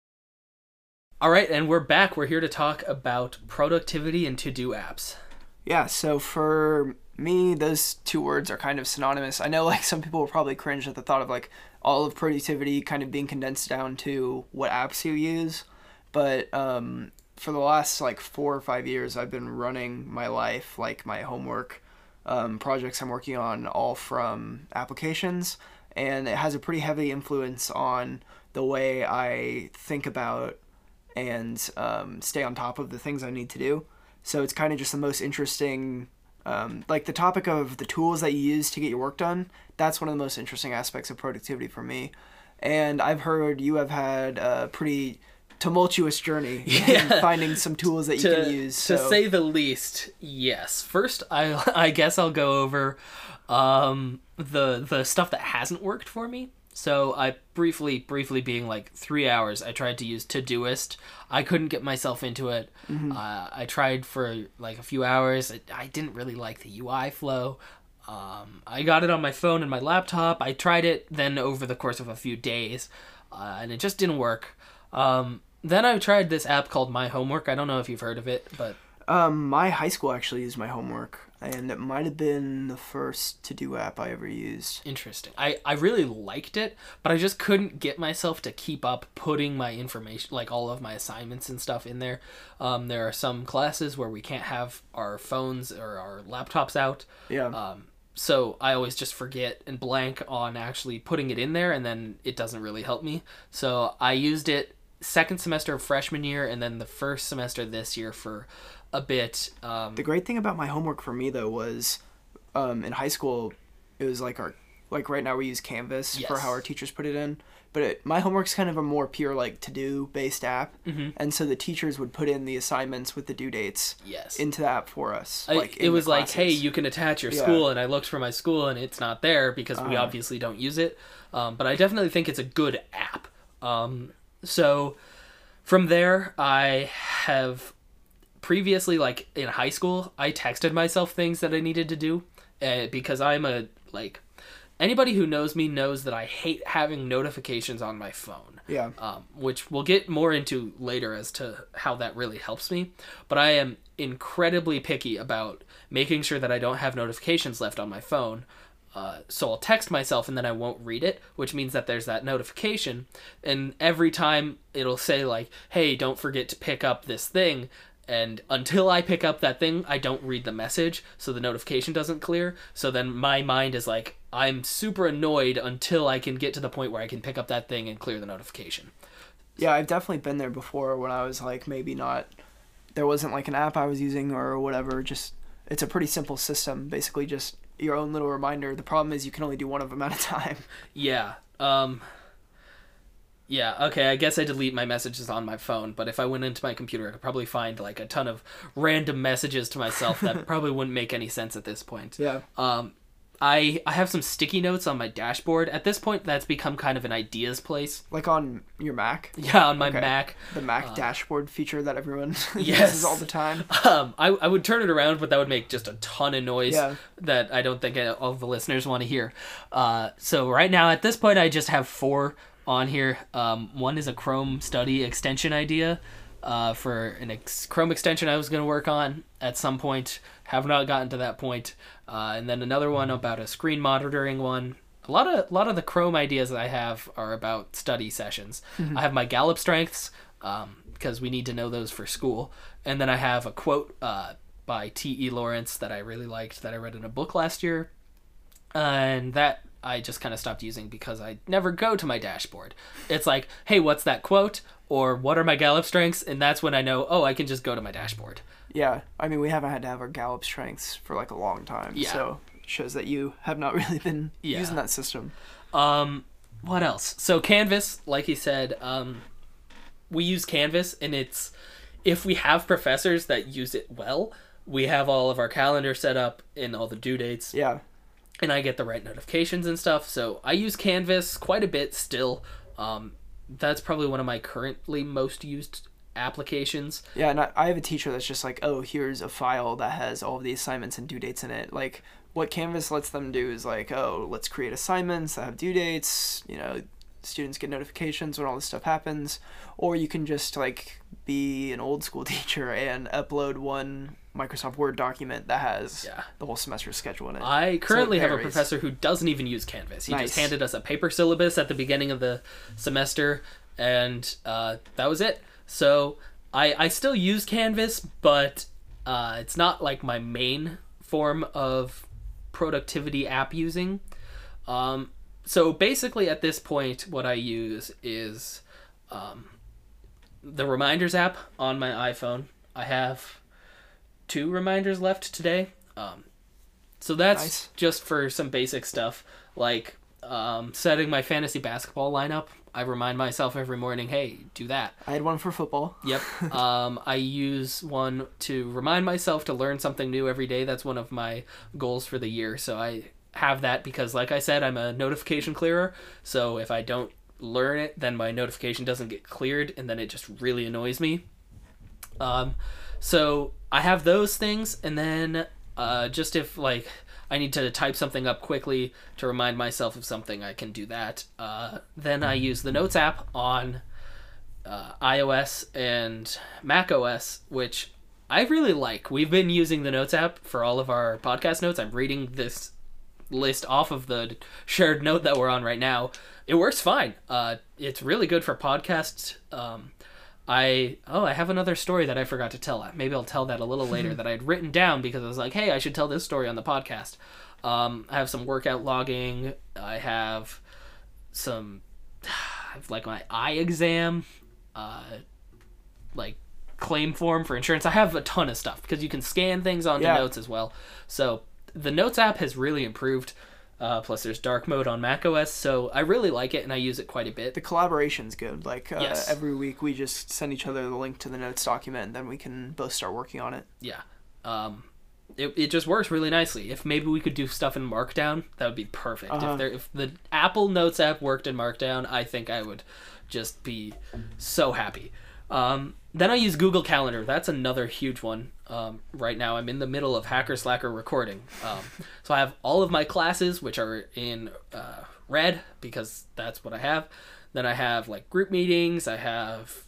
All right, and we're back. We're here to talk about productivity and to-do apps. Yeah, so for me, those two words are kind of synonymous. I know, like, some people will probably cringe at the thought of, like, all of productivity kind of being condensed down to what apps you use, but for the last, like, 4 or 5 years, I've been running my life, like, my homework, projects I'm working on, all from applications, and it has a pretty heavy influence on the way I think about and stay on top of the things I need to do. So it's kind of just the most interesting, like the topic of the tools that you use to get your work done, that's one of the most interesting aspects of productivity for me. And I've heard you have had a pretty tumultuous journey in finding some tools that you can use. To say the least, yes. First, I guess I'll go over the stuff that hasn't worked for me. So I briefly being like 3 hours, I tried to use Todoist. I couldn't get myself into it. Mm-hmm. I tried for like a few hours. I didn't really like the UI flow. I got it on my phone and my laptop. I tried it then over the course of a few days, and it just didn't work. Then I tried this app called My Homework. I don't know if you've heard of it, but... My high school actually used My Homework, and it might have been the first to-do app I ever used. Interesting. I really liked it, but I just couldn't get myself to keep up putting my information, like all of my assignments and stuff in there. There are some classes where we can't have our phones or our laptops out. Yeah. So I always just forget and blank on actually putting it in there, and then it doesn't really help me. So I used it second semester of freshman year, and then the first semester this year for a bit. The great thing about My Homework for me though was, in high school, it was like right now we use Canvas for how our teachers put it in. But My Homework's kind of a more pure like to-do based app, and so the teachers would put in the assignments with the due dates into the app for us. It was like, hey, you can attach your school, and I looked for my school, and it's not there because we obviously don't use it. But I definitely think it's a good app. So from there, I have previously, like in high school, I texted myself things that I needed to do because I'm anybody who knows me knows that I hate having notifications on my phone. Yeah. Which we'll get more into later as to how that really helps me. But I am incredibly picky about making sure that I don't have notifications left on my phone. So I'll text myself and then I won't read it, which means that there's that notification. And every time it'll say like, hey, don't forget to pick up this thing. And until I pick up that thing, I don't read the message, so the notification doesn't clear. So then my mind is like, I'm super annoyed until I can get to the point where I can pick up that thing and clear the notification. Yeah, I've definitely been there before when I was like maybe not, there wasn't like an app I was using or whatever. Just, it's a pretty simple system, basically just your own little reminder. The problem is you can only do one of them at a time. Yeah. Yeah, okay, I guess I delete my messages on my phone, but if I went into my computer, I could probably find like a ton of random messages to myself that probably wouldn't make any sense at this point. Yeah. I have some sticky notes on my dashboard. At this point, that's become kind of an ideas place. Like on your Mac? Yeah, on my Mac. The Mac dashboard feature that everyone uses all the time. I would turn it around, but that would make just a ton of noise that I don't think all the listeners want to hear. So right now, at this point, I just have 4 on here. One is a Chrome study extension idea for an Chrome extension I was going to work on at some point. Have not gotten to that point. And then another one about a screen monitoring one. A lot of the Chrome ideas that I have are about study sessions. Mm-hmm. I have my Gallup strengths because we need to know those for school. And then I have a quote by T.E. Lawrence that I really liked that I read in a book last year. And that I just kind of stopped using because I never go to my dashboard. It's like, hey, what's that quote? Or what are my Gallup strengths? And that's when I know, oh, I can just go to my dashboard. Yeah, I mean, we haven't had to have our Gallup strengths for like a long time. Yeah. So it shows that you have not really been using that system. What else? So Canvas, like he said, we use Canvas, and it's, if we have professors that use it well, we have all of our calendar set up and all the due dates. Yeah. And I get the right notifications and stuff. So I use Canvas quite a bit still. That's probably one of my currently most used applications. Yeah, and I have a teacher that's just like, oh, here's a file that has all of the assignments and due dates in it. Like, what Canvas lets them do is like, oh, let's create assignments that have due dates, you know, students get notifications when all this stuff happens. Or you can just like be an old school teacher and upload one Microsoft Word document that has the whole semester's schedule in it. I currently have a professor who doesn't even use Canvas. He just handed us a paper syllabus at the beginning of the semester, and that was it. So I still use Canvas, but it's not like my main form of productivity app using. So basically at this point, what I use is the Reminders app on my iPhone. I have 2 reminders left today. So that's just for some basic stuff, like setting my fantasy basketball lineup. I remind myself every morning, hey, do that. I had one for football. Yep. I use one to remind myself to learn something new every day. That's one of my goals for the year. So I have that because, like I said, I'm a notification clearer. So if I don't learn it, then my notification doesn't get cleared, and then it just really annoys me. So I have those things, and then just if like I need to type something up quickly to remind myself of something, I can do that. Then I use the Notes app on iOS and Mac OS, which I really like. We've been using the Notes app for all of our podcast notes. I'm reading this list off of the shared note that we're on right now. It works fine. It's really good for podcasts. I have another story that I forgot to tell. Maybe I'll tell that a little later that I had written down because I was like, hey, I should tell this story on the podcast. I have some workout logging. I have like my eye exam, like claim form for insurance. I have a ton of stuff because you can scan things onto Notes as well. So the Notes app has really improved. Plus there's dark mode on macOS, so I really like it and I use it quite a bit. The collaboration's good. Like Yes. every week we just send each other the link to the Notes document and then we can both start working on it. Yeah. It just works really nicely. If maybe we could do stuff in Markdown, that would be perfect. If the Apple Notes app worked in Markdown, I think I would just be so happy. Then I use Google Calendar. That's another huge one. Right now I'm in the middle of Hacker Slacker recording. So I have all of my classes, which are in red, because that's what I have. Then I have like group meetings. I have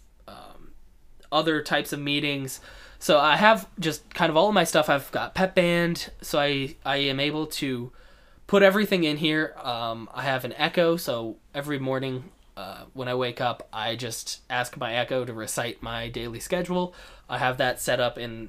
other types of meetings. So I have just kind of all of my stuff. I've got Pep Band, so I am able to put everything in here. I have an Echo, so every morning when I wake up, I just ask my Echo to recite my daily schedule. I have that set up in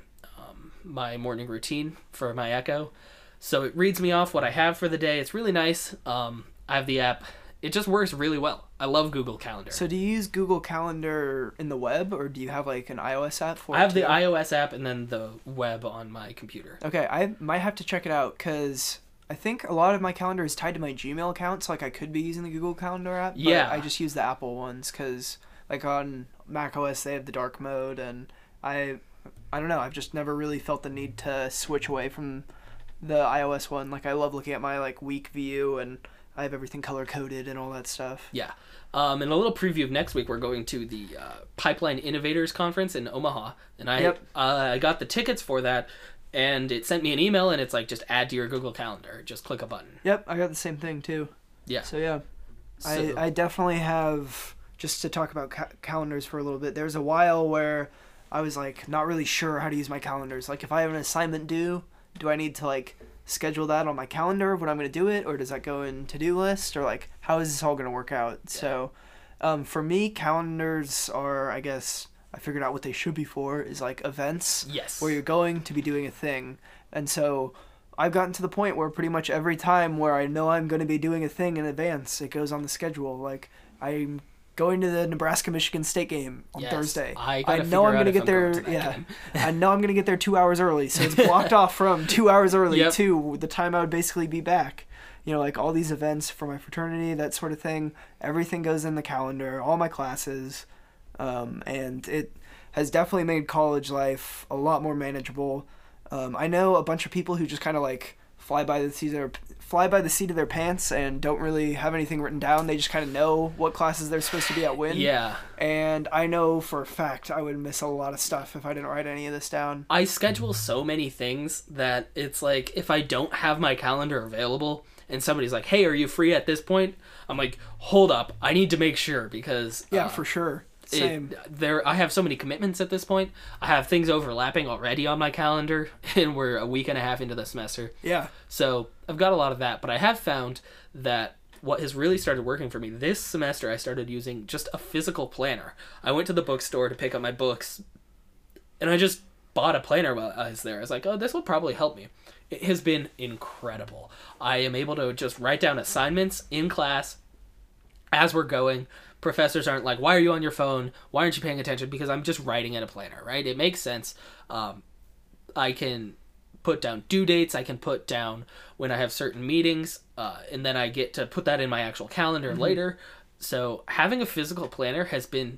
my morning routine for my Echo. So it reads me off what I have for the day. It's really nice. I have the app. It just works really well. I love Google Calendar. So do you use Google Calendar in the web, or do you have like an iOS app for it? I have the too? iOS app and then the web on my computer. Okay, I might have to check it out because I think a lot of my calendar is tied to my Gmail account, so like I could be using the Google Calendar app. But Yeah. I just use the Apple ones because like on macOS they have the dark mode, and I don't know. I've just never really felt the need to switch away from the iOS one. Like I love looking at my like week view, and I have everything color coded and all that stuff. Yeah. And a little preview of next week, we're going to the Pipeline Innovators Conference in Omaha. And I got the tickets for that, and it sent me an email, and it's like, just add to your Google Calendar. Just click a button. Yep, I got the same thing too. Yeah. So yeah, I definitely have, just to talk about calendars for a little bit, there's a while where I was like not really sure how to use my calendars. Like if I have an assignment due, do I need to like schedule that on my calendar when I'm going to do it, or does that go in to-do list, or like how is this all going to work out? Yeah. So for me, calendars are, I guess I figured out what they should be for, is like events. Yes. Where you're going to be doing a thing. And so I've gotten to the point where pretty much every time where I know I'm going to be doing a thing in advance, it goes on the schedule. Like I'm going to the Nebraska-Michigan State game on Thursday. I know I'm going to get there. Yeah, I know I'm going to get there 2 hours early, so it's blocked off from 2 hours early to the time I would basically be back. You know, like all these events for my fraternity, that sort of thing. Everything goes in the calendar, all my classes, and it has definitely made college life a lot more manageable. I know a bunch of people who just kind of like fly by the seat of their pants and don't really have anything written down. They just kind of know what classes they're supposed to be at when. Yeah. And I know for a fact I would miss a lot of stuff if I didn't write any of this down. I schedule so many things that it's like if I don't have my calendar available and somebody's like, hey, are you free at this point? I'm like, hold up. I need to make sure because... Yeah, for sure. Same. I have so many commitments at this point. I have things overlapping already on my calendar, and we're a week and a half into the semester. Yeah. So I've got a lot of that, but I have found that what has really started working for me this semester, I started using just a physical planner. I went to the bookstore to pick up my books, and I just bought a planner while I was there. I was like, oh, this will probably help me. It has been incredible. I am able to just write down assignments in class as we're going. Professors aren't like, why are you on your phone? Why aren't you paying attention? Because I'm just writing in a planner, right? It makes sense. I can put down due dates. I can put down when I have certain meetings, and then I get to put that in my actual calendar later. So having a physical planner has been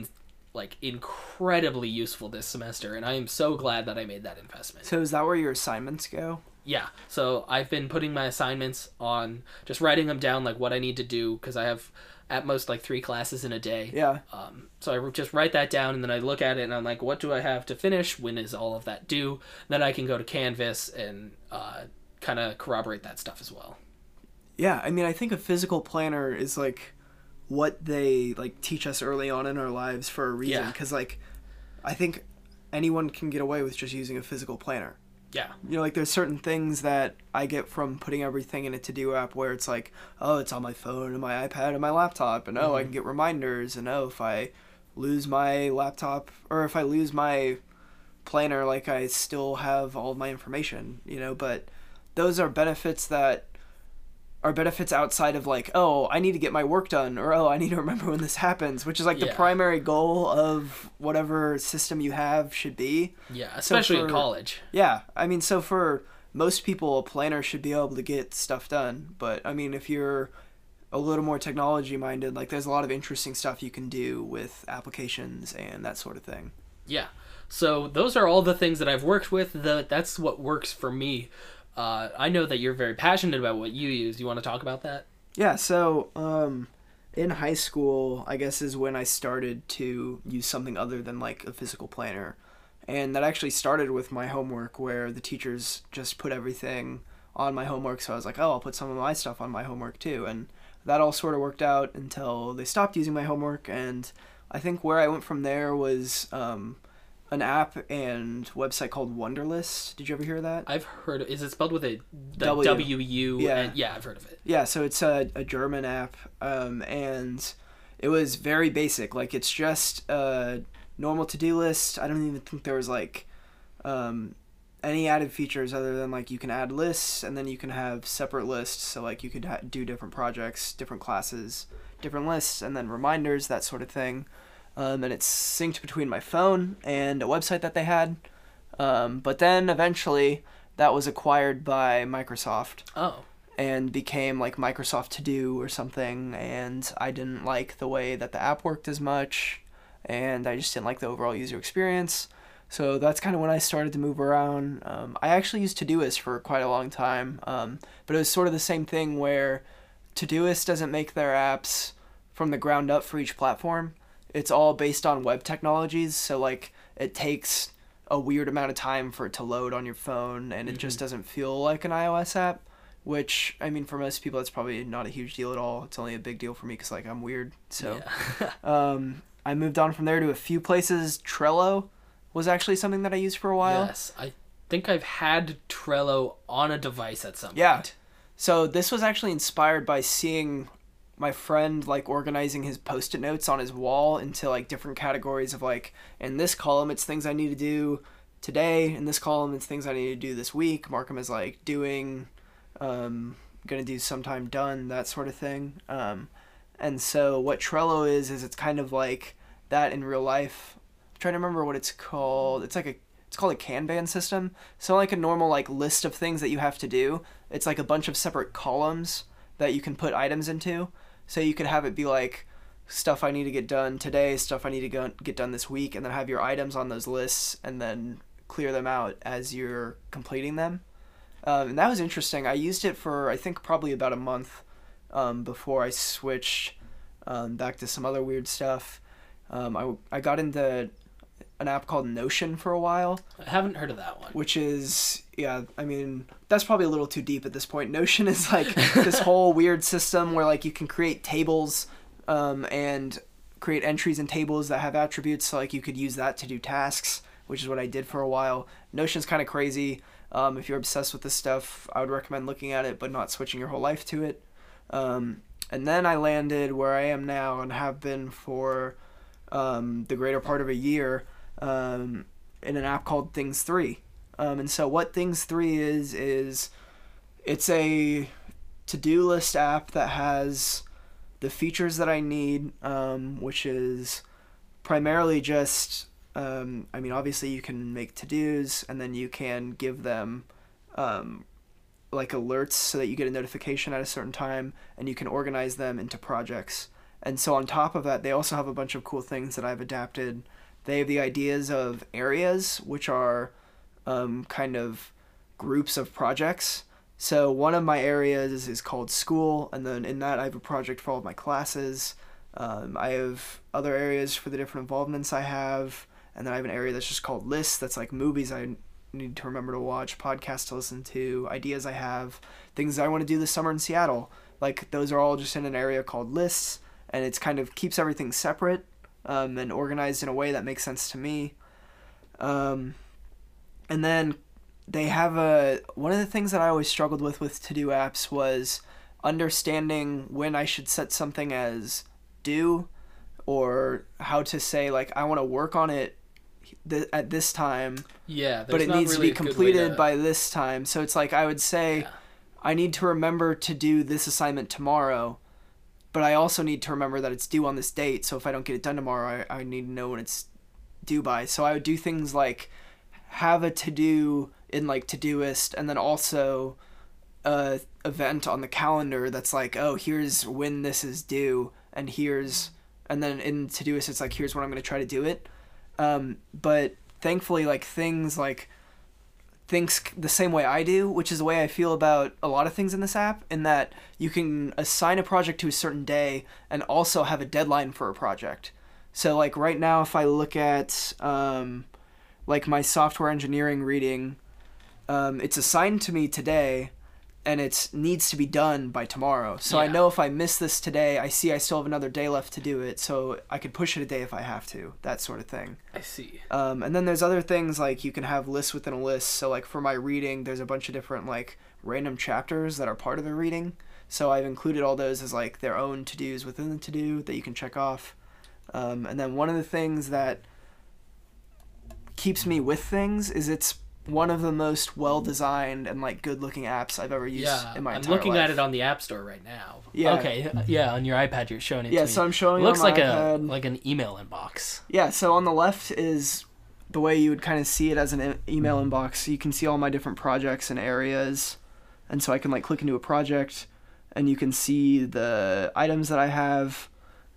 incredibly useful this semester, and I am so glad that I made that investment. So is that where your assignments go? Yeah. So I've been putting my assignments on, just writing them down, like what I need to do, because I have at most like 3 classes in a day. Yeah. So I just write that down, and then I look at it, and I'm like, what do I have to finish? When is all of that due? Then I can go to Canvas and kind of corroborate that stuff as well. Yeah, I mean, I think a physical planner is like what they like teach us early on in our lives for a reason. Because like, I think anyone can get away with just using a physical planner. Yeah. You know, like there's certain things that I get from putting everything in a to-do app where it's like, oh, it's on my phone and my iPad and my laptop, and I can get reminders, and if I lose my laptop or if I lose my planner, like I still have all of my information, you know. But those are benefits that are benefits outside of like, oh, I need to get my work done, or oh, I need to remember when this happens, which is like the primary goal of whatever system you have should be. Yeah, especially in college. Yeah, I mean, so for most people, a planner should be able to get stuff done. But I mean, if you're a little more technology minded, like there's a lot of interesting stuff you can do with applications and that sort of thing. Yeah. So those are all the things that I've worked with. That's what works for me. I know that you're very passionate about what you use. You want to talk about that? Yeah, so in high school, I guess, is when I started to use something other than like a physical planner. And that actually started with my homework, where the teachers just put everything on my homework. So I was like, oh, I'll put some of my stuff on my homework too. And that all sort of worked out until they stopped using my homework. And I think where I went from there was an app and website called Wunderlist. Did you ever hear of that? I've heard. Is it spelled with a W? W-U? Yeah. Yeah, I've heard of it. Yeah, so it's a German app, and it was very basic. Like, it's just a normal to-do list. I don't even think there was, like, any added features other than, like, you can add lists, and then you can have separate lists. So, like, you could do different projects, different classes, different lists, and then reminders, that sort of thing. And it's synced between my phone and a website that they had. But then eventually that was acquired by Microsoft. Oh. And became like Microsoft To Do or something. And I didn't like the way that the app worked as much. And I just didn't like the overall user experience. So that's kind of when I started to move around. I actually used Todoist for quite a long time. But it was sort of the same thing where Todoist doesn't make their apps from the ground up for each platform. It's all based on web technologies, so like it takes a weird amount of time for it to load on your phone, and it just doesn't feel like an iOS app, which, I mean, for most people that's probably not a huge deal at all. It's only a big deal for me because like I'm weird. So I moved on from there to a few places. Trello was actually something that I used for a while. Yes, I think I've had Trello on a device at some point. Yeah. So this was actually inspired by seeing my friend like organizing his post-it notes on his wall into like different categories of like, in this column it's things I need to do today, in this column it's things I need to do this week, mark them as like doing, gonna do sometime done, that sort of thing. And so what Trello is it's kind of like that in real life. I'm trying to remember what it's called. It's called a Kanban system. So like a normal like list of things that you have to do, it's like a bunch of separate columns that you can put items into. So you could have it be like stuff I need to get done today, stuff I need to get done this week, and then have your items on those lists and then clear them out as you're completing them. And that was interesting. I used it for, I think, probably about a month before I switched back to some other weird stuff. I got into an app called Notion for a while. I haven't heard of that one. Which is, yeah, I mean, that's probably a little too deep at this point. Notion is like this whole weird system where like you can create tables and create entries in tables that have attributes. So like you could use that to do tasks, which is what I did for a while. Notion's kind of crazy. If you're obsessed with this stuff, I would recommend looking at it, but not switching your whole life to it. And then I landed where I am now and have been for the greater part of a year in an app called Things 3. And so what Things 3 is it's a to-do list app that has the features that I need, which is primarily just, I mean, obviously you can make to-dos and then you can give them like alerts so that you get a notification at a certain time, and you can organize them into projects. And so on top of that, they also have a bunch of cool things that I've adapted. They have the ideas of areas, which are kind of groups of projects. So one of my areas is called school, and then in that I have a project for all of my classes. I have other areas for the different involvements I have, and then I have an area that's just called lists. That's like movies I need to remember to watch, podcasts to listen to, ideas I have, things I want to do this summer in Seattle. Like, those are all just in an area called lists, and it's kind of keeps everything separate and organized in a way that makes sense to me. And then they have one of the things that I always struggled with to-do apps was understanding when I should set something as due, or how to say, like, I want to work on it at this time, but it needs really to be completed by this time. So it's like, I would say, I need to remember to do this assignment tomorrow, but I also need to remember that it's due on this date. So if I don't get it done tomorrow, I need to know when it's due by. So I would do things like have a to-do in like Todoist, and then also a event on the calendar that's like, oh, here's when this is due, and then in Todoist it's like, here's when I'm going to try to do it. But thankfully, like, things the same way I do, which is the way I feel about a lot of things in this app, in that you can assign a project to a certain day and also have a deadline for a project. So like right now, if I look at like my software engineering reading, it's assigned to me today, and it needs to be done by tomorrow. So I know if I miss this today, I still have another day left to do it, so I could push it a day if I have to, that sort of thing. I see. And then there's other things, like you can have lists within a list. So like for my reading, there's a bunch of different like random chapters that are part of the reading. So I've included all those as like their own to-dos within the to-do that you can check off. And then one of the things that keeps me with things is it's one of the most well-designed and like good-looking apps I've ever used in my entire life. I'm looking at it on the App Store right now. Yeah. Okay. Yeah, on your iPad you're showing it to me. Yeah, so I'm showing it looks on my like iPad. like an email inbox. Yeah, so on the left is the way you would kind of see it as an email inbox. You can see all my different projects and areas, and so I can like click into a project, and you can see the items that I have.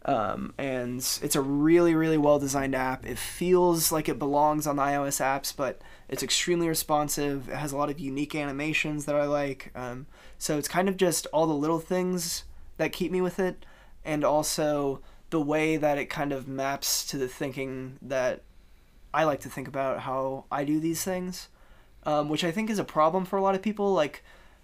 And it's a really, really well-designed app. It feels like it belongs on the iOS apps, but it's extremely responsive. It has a lot of unique animations that I like. So it's kind of just all the little things that keep me with it, and also the way that it kind of maps to the thinking that I like to think about how I do these things, which I think is a problem for a lot of people. Like,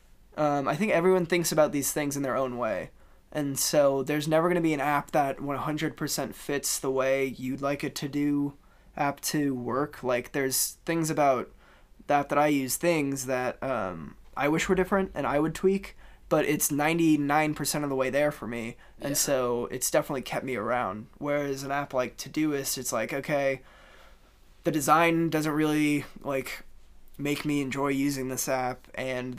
I think everyone thinks about these things in their own way. And so there's never going to be an app that 100% fits the way you'd like a to-do app to work. Like, there's things about the app that I use, things that I wish were different and I would tweak, but it's 99% of the way there for me. And so it's definitely kept me around. Whereas an app like Todoist, it's like, okay, the design doesn't really like make me enjoy using this app, and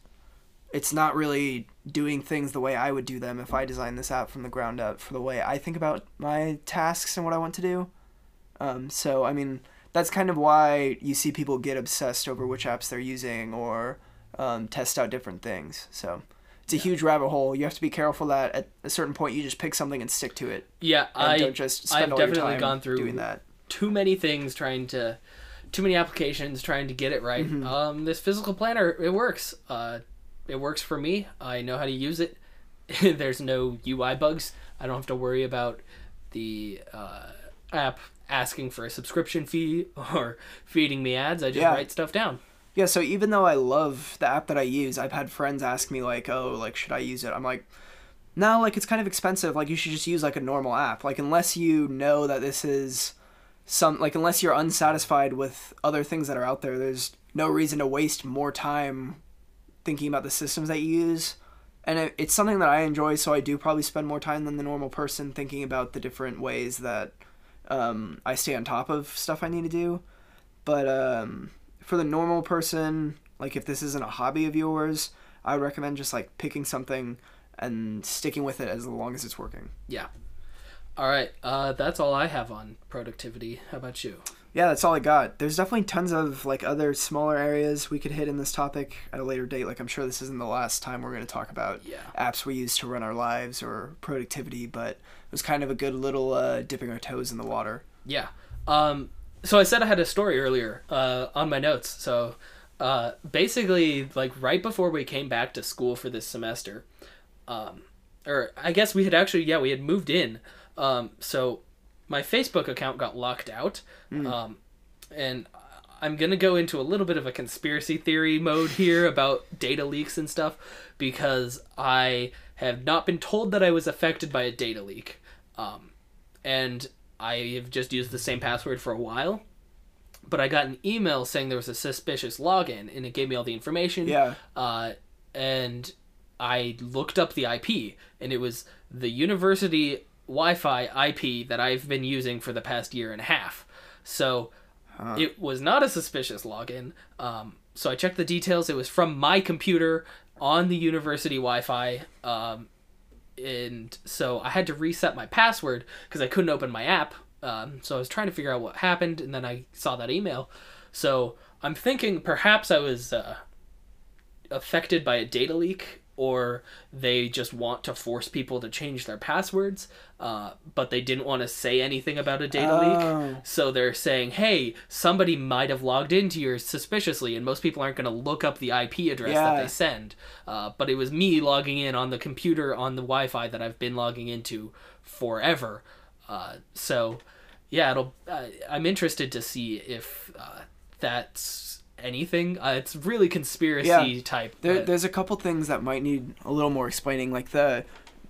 it's not really doing things the way I would do them if I designed this app from the ground up for the way I think about my tasks and what I want to do. So, I mean, that's kind of why you see people get obsessed over which apps they're using, or test out different things. So it's a huge rabbit hole. You have to be careful that at a certain point you just pick something and stick to it. Yeah, don't just spend all your time gone through doing that. Too many things, too many applications trying to get it right. Mm-hmm. This physical planner, it works. It works for me. I know how to use it. There's no UI bugs. I don't have to worry about the app asking for a subscription fee or feeding me ads. I just write stuff down. Yeah, so even though I love the app that I use, I've had friends ask me, like, oh, like, should I use it? I'm like, no, like, it's kind of expensive. Like, you should just use, like, a normal app. Like, unless you know that this is unless you're unsatisfied with other things that are out there, there's no reason to waste more time thinking about the systems that you use. And it's something that I enjoy, so I do probably spend more time than the normal person thinking about the different ways that I stay on top of stuff I need to do. But for the normal person, like, if this isn't a hobby of yours, I would recommend just like picking something and sticking with it as long as it's working. Yeah. All right. That's all I have on productivity. How about you? Yeah, that's all I got. There's definitely tons of like other smaller areas we could hit in this topic at a later date. Like, I'm sure this isn't the last time we're going to talk about apps we use to run our lives or productivity, but it was kind of a good little dipping our toes in the water. Yeah. So I said I had a story earlier on my notes. So basically, like, right before we came back to school for this semester, or I guess we had moved in. So my Facebook account got locked out, and I'm going to go into a little bit of a conspiracy theory mode here about data leaks and stuff, because I have not been told that I was affected by a data leak. And I have just used the same password for a while. But I got an email saying there was a suspicious login, and it gave me all the information. Yeah. And I looked up the IP, and it was the university Wi-Fi IP that I've been using for the past year and a half. So it was not a suspicious login. So I checked the details. It was from my computer on the university Wi-Fi. And so I had to reset my password because I couldn't open my app. So I was trying to figure out what happened, and then I saw that email. So I'm thinking perhaps I was affected by a data leak, or they just want to force people to change their passwords, but they didn't want to say anything about a data leak. So they're saying, hey, somebody might have logged into yours suspiciously, and most people aren't going to look up the IP address that they send. But it was me logging in on the computer on the Wi-Fi that I've been logging into forever. So yeah, I'm interested to see if that's anything. It's really conspiracy type. There's a couple things that might need a little more explaining, like the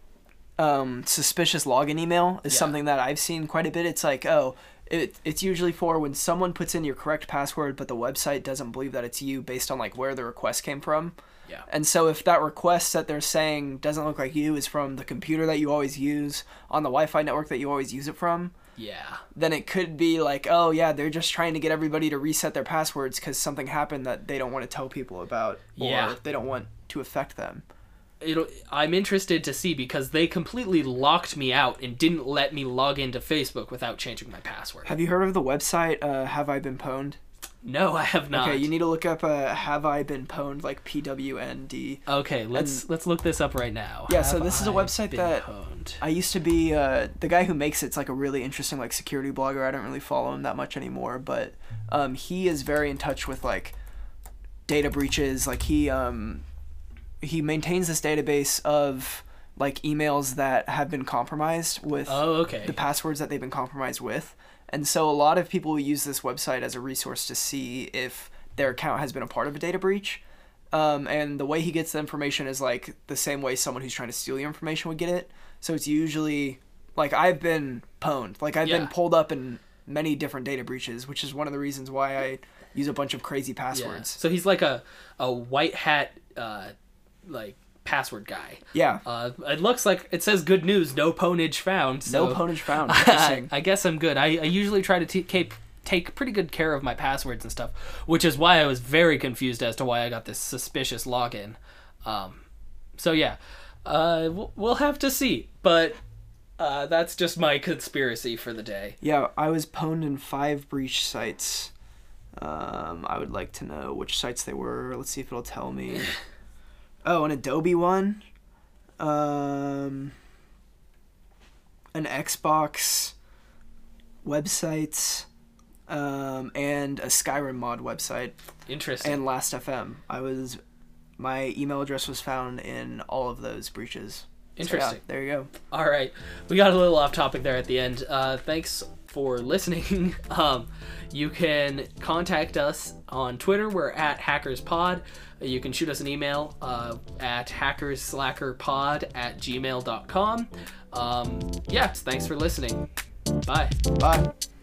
suspicious login email is something that I've seen quite a bit. It's like, it's usually for when someone puts in your correct password, but the website doesn't believe that it's you based on like where the request came from. Yeah. And so if that request that they're saying doesn't look like you, is from the computer that you always use on the Wi-Fi network that you always use it from, then it could be like, oh yeah, they're just trying to get everybody to reset their passwords because something happened that they don't want to tell people about, or they don't want to affect them. I'm interested to see, because they completely locked me out and didn't let me log into Facebook without changing my password. Have you heard of the website Have I Been Pwned? No, I have not. Okay, you need to look up Have I Been Pwned, like PWND. Okay, let's look this up right now. Yeah, so this is a website that I used to be, the guy who makes it's like a really interesting like security blogger. I don't really follow him that much anymore, but he is very in touch with like data breaches. Like he maintains this database of like emails that have been compromised with the passwords that they've been compromised with. And so a lot of people use this website as a resource to see if their account has been a part of a data breach. And the way he gets the information is like the same way someone who's trying to steal your information would get it. So it's usually like, I've been pwned. Like I've been pulled up in many different data breaches, which is one of the reasons why I use a bunch of crazy passwords. So he's like a white hat like password guy. Yeah. It looks like it says good news, no pwnage found. So no pwnage found. Interesting. I guess I'm good. I usually try to take pretty good care of my passwords and stuff, which is why I was very confused as to why I got this suspicious login. So yeah, we'll have to see. But that's just my conspiracy for the day. Yeah, I was pwned in 5 breach sites. I would like to know which sites they were. Let's see if it'll tell me. Oh, an Adobe one, an Xbox website, and a Skyrim mod website. Interesting. And Last.fm. My email address was found in all of those breaches. Interesting. So, yeah, there you go. All right, we got a little off topic there at the end. Thanks for listening. You can contact us on Twitter. We're at HackersPod. You can shoot us an email at hackersslackerpod@gmail.com. Thanks for listening. Bye. Bye.